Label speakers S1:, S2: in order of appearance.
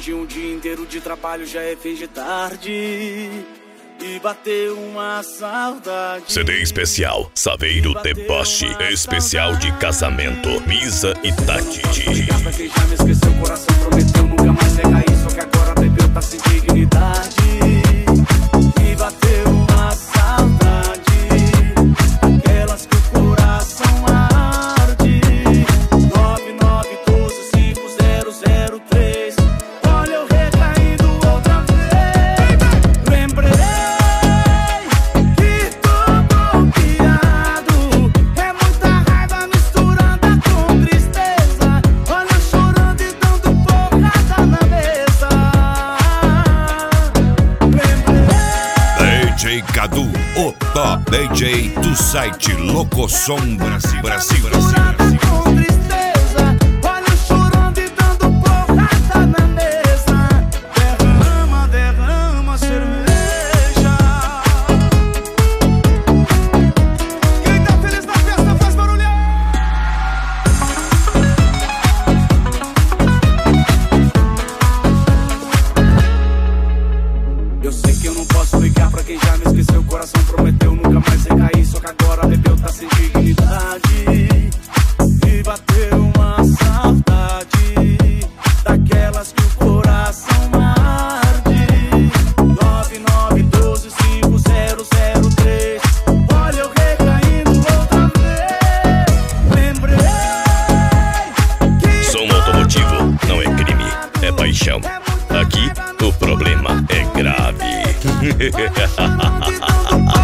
S1: Depois de um dia inteiro de trabalho já é fim de tarde e bateu uma saudade.
S2: CD especial Saveiro Deboche, especial de casamento, Misa e Tati.
S1: Pra quem já me esqueceu, o coração prometeu nunca mais pegar isso. Só que agora bebeu, tá sem dignidade e bateu uma saudade, aquelas que o coração arde. 99125003. Olha eu recaindo outra vez. Lembrei que tô bloqueado. É muita raiva misturada com tristeza. Olha eu chorando e dando porrada na mesa. Lembrei.
S3: DJ Cadu, o top DJ do site Locosom Brasil.
S1: Com tristeza, olha eu chorando e dando porrada na mesa. Derrama, derrama cerveja. Quem tá feliz na festa faz barulhão. Eu sei que eu não posso ligar pra quem já me esqueceu. O coração prometeu nunca mais recair. Só que agora bebeu, tá sem dignidade e bateu uma saudade, daquelas que o coração arde. 99125003. Olha eu recaindo outra vez. Lembrei que
S2: Som automotivo não é crime, é paixão. Aqui o problema é grave.